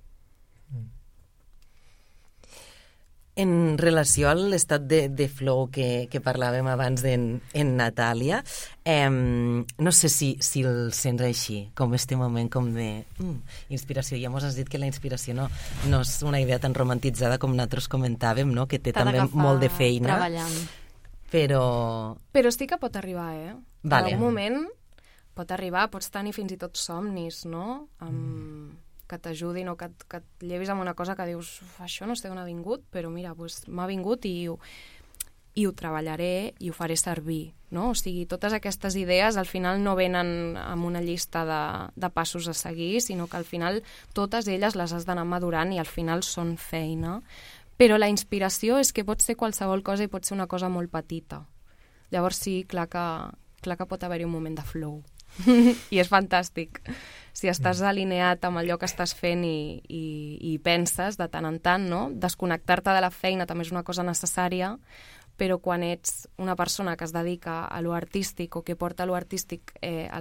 [SPEAKER 2] En relació a l'estat de flow que parlàvem abans en Natàlia, no sé si el sents així, com este moment com de inspiració. Ja mos has dit que la inspiració no és una idea tan romantitzada com nosaltres comentàvem, no? Que té també molt de feina.
[SPEAKER 3] Treballant.
[SPEAKER 6] Però sí que pot arribar,
[SPEAKER 2] Vale.
[SPEAKER 6] En un moment pot arribar, pots tenir fins i tot somnis, no? Que t'ajudin, o que et llevis amb una cosa que dius, això no sé d'on ha vingut, però mira, doncs m'ha vingut i ho treballaré i ho faré servir, no? O sigui, totes aquestes idees al final no venen amb una llista de passos a seguir, sinó que al final totes elles les has d'anar madurant i al final són feina. Però la inspiració és que pot ser qualsevol cosa i pot ser una cosa molt petita. Llavors sí, clar que pot haver-hi un moment de flow. I és fantàstic. Si estàs alineat amb allò que estàs fent i penses de tant en tant, no? Desconnectar-te de la feina també és una cosa necessària, però quan ets una persona que es dedica a lo artístic o que porta lo artístic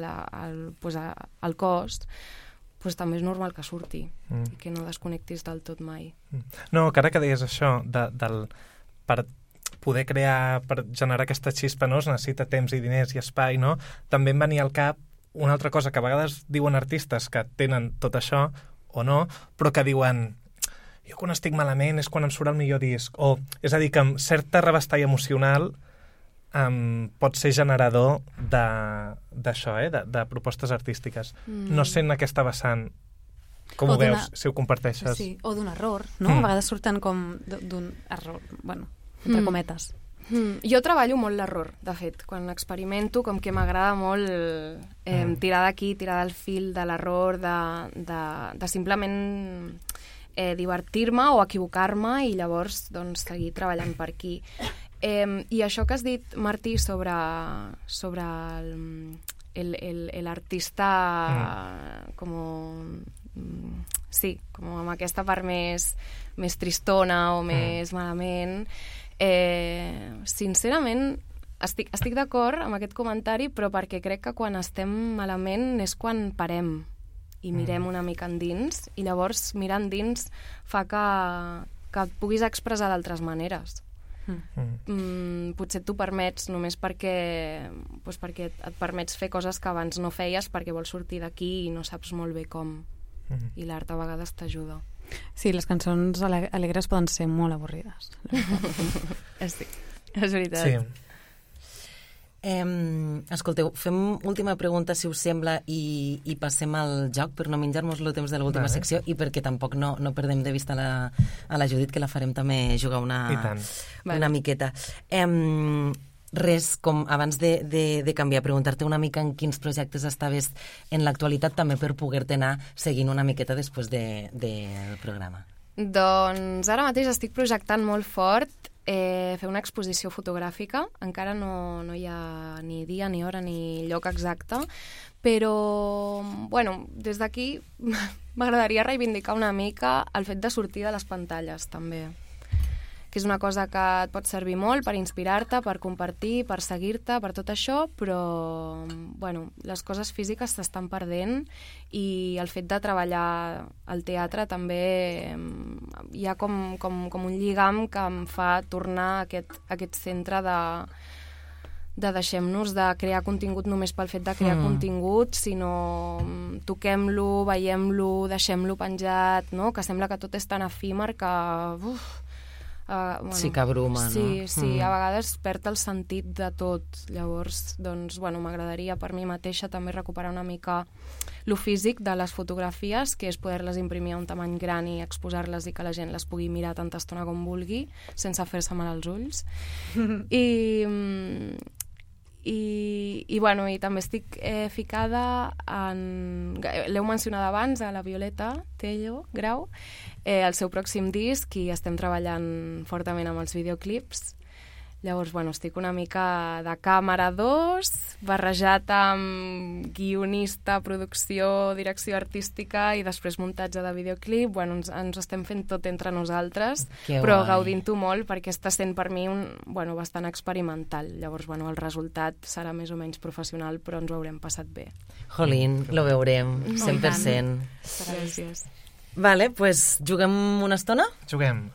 [SPEAKER 6] al cos, pues també és normal que surti i que no desconnectis del tot mai.
[SPEAKER 4] No, que ara que deies això, per poder crear, per generar aquesta xispa, no? Es necessita temps i diners i espai, no? També em venia al cap una altra cosa que a vegades diuen artistes que tenen tot això, o no, però que diuen jo quan estic malament és quan em surt el millor disc, o és a dir, que amb certa revestall emocional pot ser generador d'això, de propostes artístiques. No sent aquesta vessant. Com
[SPEAKER 3] O
[SPEAKER 4] ho
[SPEAKER 3] d'una-
[SPEAKER 4] veus, si ho comparteixes?
[SPEAKER 3] Sí, o d'un error, no? A vegades surten com d'un error, bueno, entre cometes.
[SPEAKER 6] Jo treballo molt l'error, de fet. Quan experimento, com que m'agrada molt tirar d'aquí, tirar del fil de l'error, de simplement divertir-me o equivocar-me i llavors doncs, seguir treballant per aquí. I això que has dit, Martí, sobre l'artista com... Sí, com amb aquesta part més tristona o més malament. Sincerament, estic d'acord amb aquest comentari, però perquè crec que quan estem malament és quan parem i mirem una mica endins, i llavors mirar endins fa que et puguis expressar d'altres maneres. Potser t'ho permets només perquè et permets fer coses que abans no feies perquè vols sortir d'aquí i no saps molt bé com. I l'art a vegades t'ajuda.
[SPEAKER 3] Sí, les cançons alegres poden ser molt avorrides.
[SPEAKER 6] Sí, és veritat.
[SPEAKER 4] Sí.
[SPEAKER 2] Escolteu, fem última pregunta, si us sembla, i passem al joc per no menjar-nos el temps de l'última secció i perquè tampoc no perdem de vista a la Judit, que la farem també jugar una miqueta. Res, com abans de canviar, preguntar-te una mica en quins projectes estaves en l'actualitat, també per poder-te anar seguint una miqueta després del programa.
[SPEAKER 6] Doncs ara mateix estic projectant molt fort fer una exposició fotogràfica. Encara no hi ha ni dia, ni hora, ni lloc exacte, però, bueno, des d'aquí m'agradaria reivindicar una mica el fet de sortir de les pantalles, també, que és una cosa que et pot servir molt per inspirar-te, per compartir, per seguir-te, per tot això, però bueno, les coses físiques s'estan perdent i el fet de treballar al teatre també hi ha com un lligam que em fa tornar a aquest centre de deixem-nos de crear contingut només pel fet de crear contingut, sinó toquem-lo, veiem-lo, deixem-lo penjat, no? Que sembla que tot és tan efímer que... bueno,
[SPEAKER 2] sí que abruma, no?
[SPEAKER 6] Sí, a vegades perd el sentit de tot. Llavors, doncs, bueno, m'agradaria per mi mateixa també recuperar una mica lo físic de les fotografies, que és poder-les imprimir a un tamany gran i exposar-les i que la gent les pugui mirar tanta estona com vulgui, sense fer-se mal als ulls. I bueno, i també estic ficada en... L'heu mencionat abans, a la Violeta Tello Grau, el seu pròxim disc, i estem treballant fortament amb els videoclips. Llavors, bueno, estic una mica de càmera 2, barrejat amb guionista, producció, direcció artística i després muntatge de videoclip. Bueno, ens estem fent tot entre nosaltres, però gaudint-ho molt perquè està sent per mi bastant experimental. Llavors, bueno, el resultat serà més o menys professional, però ens ho haurem passat bé.
[SPEAKER 2] Jolín, lo veurem, 100%.
[SPEAKER 6] Gràcies.
[SPEAKER 2] Vale, pues juguem una estona?
[SPEAKER 4] Juguem.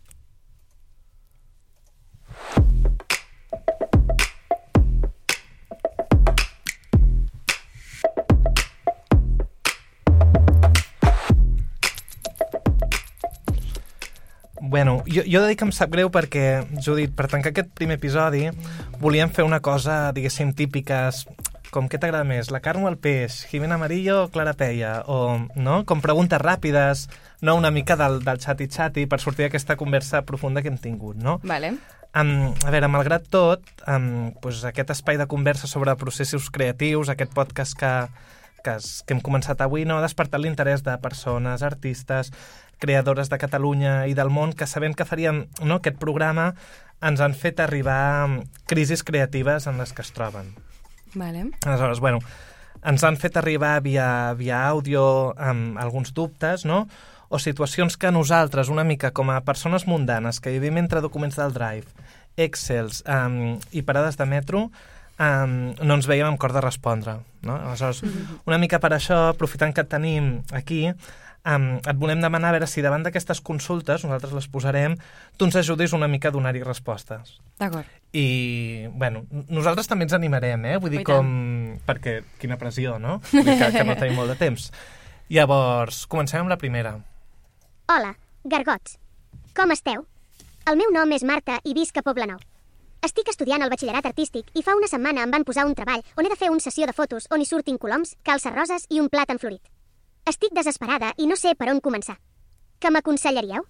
[SPEAKER 4] Bueno, jo he de dir que em sap greu perquè, Judit, per tancar aquest primer episodi volíem fer una cosa, diguéssim, típiques, com què t'agrada més, la carn o el peix, Jimena Amarillo o Clara Peia, o, no?, com preguntes ràpides, no una mica del xati-xati per sortir d'aquesta conversa profunda que hem tingut, no?
[SPEAKER 6] Vale.
[SPEAKER 4] A veure, malgrat tot, doncs aquest espai de conversa sobre processos creatius, aquest podcast que hem començat avui, no, ha despertat l'interès de persones, artistes, creadores de Catalunya i del món, que sabent que faríem, no, aquest programa, ens han fet arribar crisis creatives en les que es troben.
[SPEAKER 6] Vale.
[SPEAKER 4] Aleshores, bueno, ens han fet arribar via àudio alguns dubtes, no?, o situacions que nosaltres, una mica com a persones mundanes, que vivim entre documents del Drive, Excels i parades de metro, no ens veiem amb cor de respondre, no? Aleshores, una mica per això, aprofitant que et tenim aquí, et volem demanar a veure si davant d'aquestes consultes, nosaltres les posarem, tu ens ajudis una mica a donar-hi respostes.
[SPEAKER 6] D'acord.
[SPEAKER 4] I, bueno, nosaltres també ens animarem, vull dir, perquè quina pressió, no? Vull dir que no tenim molt de temps. Llavors, comencem amb la primera.
[SPEAKER 7] Hola, gargots. Com esteu? El meu nom és Marta i visc a Poblenou. Estic estudiant el batxillerat artístic i fa una setmana em van posar un treball on he de fer una sessió de fotos on hi surtin coloms, calces roses i un plàtan florit. Estic desesperada i no sé per on començar. Què m'aconsellaríeu?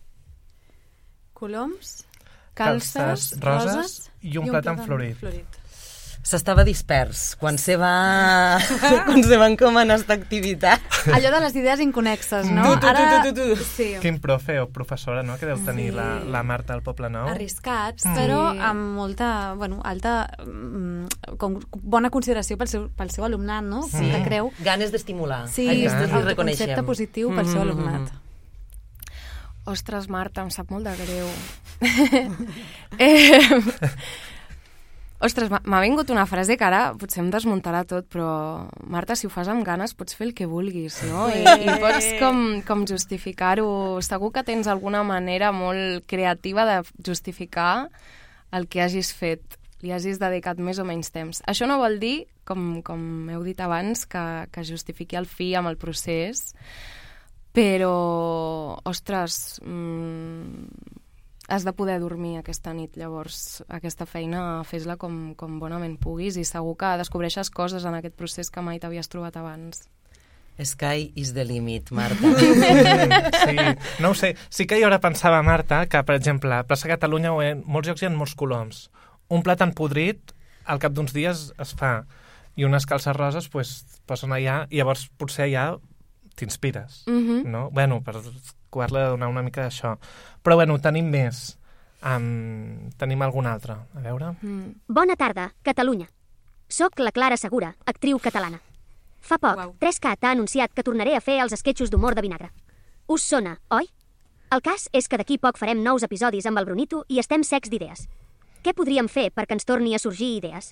[SPEAKER 3] Coloms,
[SPEAKER 4] Calces, roses i un plàtan florit.
[SPEAKER 2] S'estava dispers quan se va encomanar esta activitat.
[SPEAKER 3] Allò de les idees inconexes, no?
[SPEAKER 2] Tu.
[SPEAKER 3] Sí.
[SPEAKER 4] Quin profe o professora, no?, que deu tenir la Marta al Poble Nou.
[SPEAKER 3] Arriscats, però amb molta, alta, com bona consideració pel seu alumnat, no?
[SPEAKER 2] Sí.
[SPEAKER 3] Que creu.
[SPEAKER 2] Ganes d'estimular.
[SPEAKER 3] Sí, el concepte positiu pel seu alumnat.
[SPEAKER 6] Ostres, Marta, em sap molt de greu. Ostres, m'ha vingut una frase que ara potser em desmuntarà tot, però Marta, si ho fas amb ganes pots fer el que vulguis, no? I pots com justificar-ho. Segur que tens alguna manera molt creativa de justificar el que hagis fet, li hagis dedicat més o menys temps. Això no vol dir, com heu dit abans, que justifiqui el fi amb el procés, però, ostres, has de poder dormir aquesta nit, llavors aquesta feina fes-la com bonament puguis i segur que descobreixes coses en aquest procés que mai t'havies trobat abans.
[SPEAKER 2] Sky is the limit, Marta.
[SPEAKER 4] Sí, no ho sé. Sí que jo ara pensava, Marta, que, per exemple, a Plaça Catalunya o en molts llocs hi ha molts coloms. Un plàtan podrit, al cap d'uns dies es fa, i unes calces roses posen allà, i llavors potser allà t'inspires, no? Bueno, per acabar-li de donar una mica d'això. Però, bueno, tenim més. Tenim algun altre. A veure.
[SPEAKER 7] Bona tarda, Catalunya. Soc la Clara Segura, actriu catalana. Fa poc, 3CAT ha anunciat que tornaré a fer els esquetxos d'humor de vinagre. Us sona, oi? El cas és que d'aquí poc farem nous episodis amb el Brunito i estem secs d'idees. Què podríem fer perquè ens torni a sorgir idees?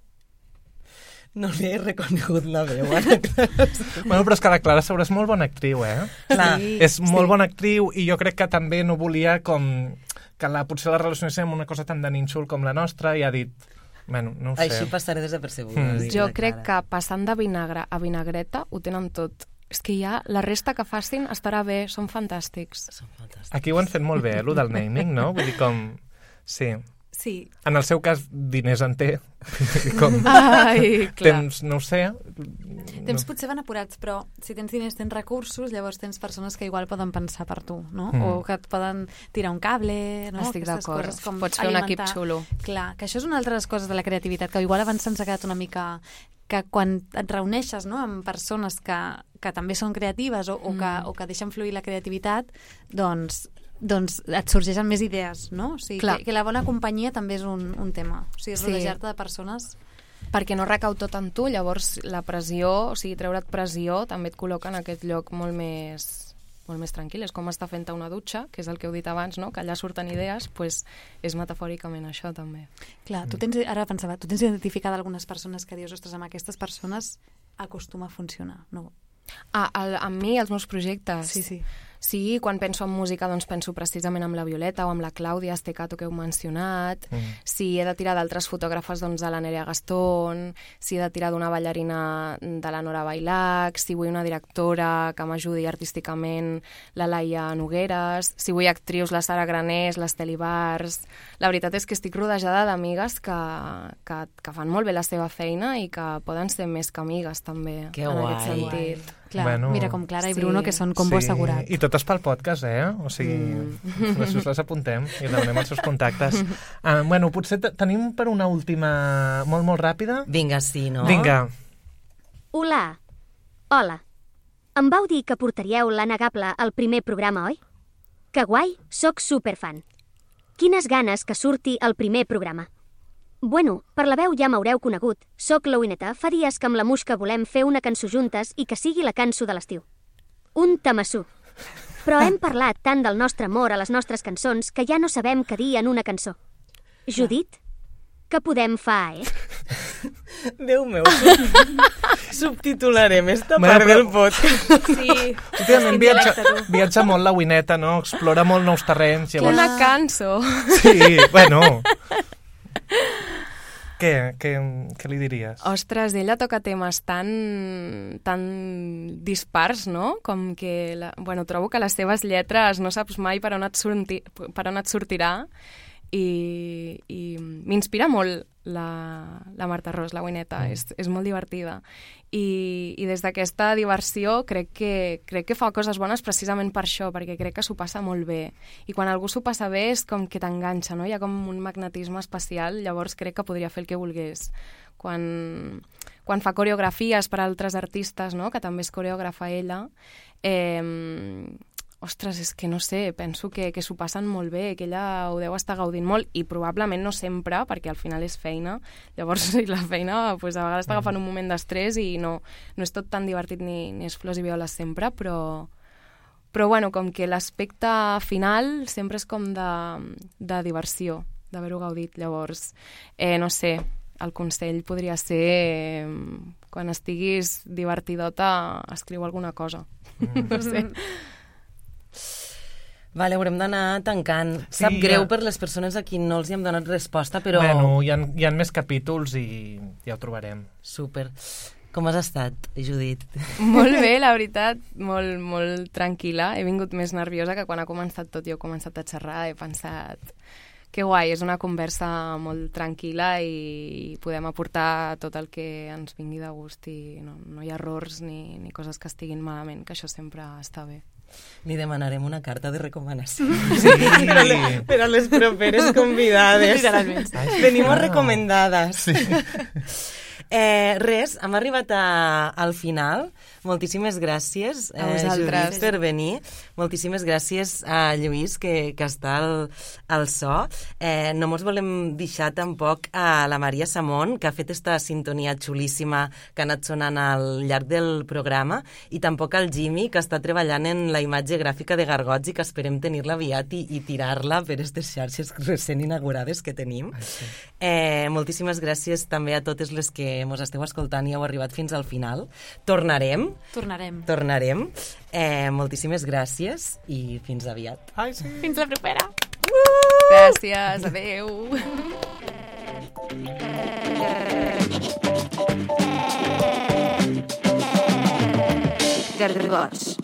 [SPEAKER 2] No li he reconegut la veu.
[SPEAKER 4] Bueno, però és que la Clara Segura és molt bona actriu,
[SPEAKER 2] Clar.
[SPEAKER 4] És molt bona actriu i jo crec que també no volia com que potser la relacionéssim amb una cosa tan de nínxol com la nostra i ha dit, bueno, no ho sé.
[SPEAKER 2] Així passaré desapercebuda.
[SPEAKER 6] Jo crec que passant de vinagre a vinagreta ho tenen tot. És que ja la resta que facin estarà bé, són fantàstics.
[SPEAKER 4] Aquí ho han fet molt bé, lo del naming, no? Vull dir, com... Sí.
[SPEAKER 3] Sí.
[SPEAKER 4] En el seu cas, diners en té. Com...
[SPEAKER 6] Ai, clar.
[SPEAKER 4] Temps, no ho sé.
[SPEAKER 3] Temps potser van apurats, però si tens diners, tens recursos, llavors tens persones que igual poden pensar per tu, no? O que et poden tirar un cable, no?
[SPEAKER 6] Estic
[SPEAKER 3] Aquestes
[SPEAKER 6] d'acord.
[SPEAKER 3] coses com
[SPEAKER 6] Pots fer un equip xulo.
[SPEAKER 3] Clar, que això és una altra de les coses de la creativitat, que igual abans se'ns ha quedat una mica... que quan et reuneixes, no?, amb persones que també són creatives o que deixen fluir la creativitat, doncs et sorgeixen més idees, no? O sigui, que la bona companyia també és un tema. O sigui, rodejar-te de persones...
[SPEAKER 6] Perquè no recau tot en tu, llavors la pressió, o sigui, treure't pressió també et col·loca en aquest lloc molt més tranquil. És com estar fent una dutxa, que és el que heu dit abans, no?, que allà surten idees, doncs és metafòricament això també.
[SPEAKER 3] Clar, tu tens identificat algunes persones que dius, ostres, amb aquestes persones acostuma a funcionar, no?
[SPEAKER 6] Amb mi, els meus projectes.
[SPEAKER 3] Sí.
[SPEAKER 6] Sí, quan penso en música doncs penso precisament amb la Violeta o amb la Clàudia Estecato que heu mencionat. Si he de tirar d'altres fotògrafes, doncs de la Nerea Gastón, si he de tirar d'una ballarina de la Nora Bailac, si vull una directora que m'ajudi artísticament, la Laia Nogueres, si vull actrius, la Sara Granés, l'Esteli Bars... La veritat és que estic rodejada d'amigues que fan molt bé la seva feina i que poden ser més que amigues també.
[SPEAKER 2] Que
[SPEAKER 6] en
[SPEAKER 2] guai.
[SPEAKER 6] aquest sentit.
[SPEAKER 3] Clar,
[SPEAKER 4] Bueno,
[SPEAKER 3] mira com Clara i Bruno, que són com bo assegurat.
[SPEAKER 4] I totes pel podcast, O sigui, després les apuntem i demanem els seus contactes. Bueno, potser tenim per una última molt, molt ràpida?
[SPEAKER 2] Vinga, sí, no?
[SPEAKER 4] Vinga.
[SPEAKER 7] Hola. Em vau dir que portaríeu l'Anna Gable al primer programa, oi? Que guai, sóc superfan. Quines ganes que surti al primer programa. Bueno, per la veu ja m'haureu conegut. Soc l'Oineta, fa dies que amb la Muixca volem fer una cançó juntes i que sigui la cançó de l'estiu. Un tamassú. Però hem parlat tant del nostre amor a les nostres cançons que ja no sabem què dir en una cançó. Judit, què podem fer,
[SPEAKER 2] Déu meu, subtitularem esta part del podcast.
[SPEAKER 3] Sí.
[SPEAKER 4] Últimament viatja molt la Wineta, no? Explora molt nous terrenys. Llavors...
[SPEAKER 6] Una cançó.
[SPEAKER 4] Sí, bueno... Què li diries?
[SPEAKER 6] Ostres, ella toca temes tan dispars, no? Com que, trobo que les seves lletres no saps mai per on et sortirà i m'inspira molt la Marta Ros, la Wineta, és molt divertida. I des d'aquesta diversió crec que fa coses bones precisament per això, perquè crec que s'ho passa molt bé. I quan algú s'ho passa bé és com que t'enganxa, no? Hi ha com un magnetisme especial, llavors crec que podria fer el que volgués. Quan fa coreografies per a altres artistes, no? Que també és coreògrafa ella, ostres, és que no sé, penso que s'ho passen molt bé, que ella ho deu estar gaudint molt, i probablement no sempre, perquè al final és feina. Llavors la feina pues, a vegades està agafant un moment d'estrès i no és tot tan divertit ni és flors i violes sempre, però bueno, com que l'aspecte final sempre és com de diversió, d'haver-ho gaudit. Llavors, no sé, el consell podria ser quan estiguis divertidota, escriu alguna cosa. No sé.
[SPEAKER 2] Vale, haurem d'anar tancant. Sap greu per les persones a qui no els hi hem donat resposta, però...
[SPEAKER 4] Bueno, hi ha més capítols i ja ho trobarem.
[SPEAKER 2] Super. Com has estat, Judit?
[SPEAKER 6] Molt bé, la veritat, molt, molt tranquil·la. He vingut més nerviosa que quan ha començat tot. Jo he començat a xerrar, he pensat... Que guai, és una conversa molt tranquil·la i podem aportar tot el que ens vingui de gust i no hi ha errors ni coses que estiguin malament, que això sempre està bé.
[SPEAKER 2] Li demanarem una carta de recomanació.
[SPEAKER 4] Sí.
[SPEAKER 2] per a les properes convidades. Venimos recomendades. Sí. Res, hem arribat al final. Moltíssimes gràcies, Judit, per venir. Moltíssimes gràcies a Lluís, que està al so. No mos volem deixar tampoc a la Maria Samón, que ha fet esta sintonia xulíssima que ha anat sonant al llarg del programa, i tampoc al Jimmy, que està treballant en la imatge gràfica de Gargots i que esperem tenir-la aviat i tirar-la per aquestes xarxes recent inaugurades que tenim. Sí. Moltíssimes gràcies també a totes les que mos esteu escoltant i heu arribat fins al final. Tornarem. Moltíssimes gràcies i fins aviat.
[SPEAKER 4] Ai, sí.
[SPEAKER 3] Fins la propera.
[SPEAKER 6] Gràcies, adeu.
[SPEAKER 5] Gargots.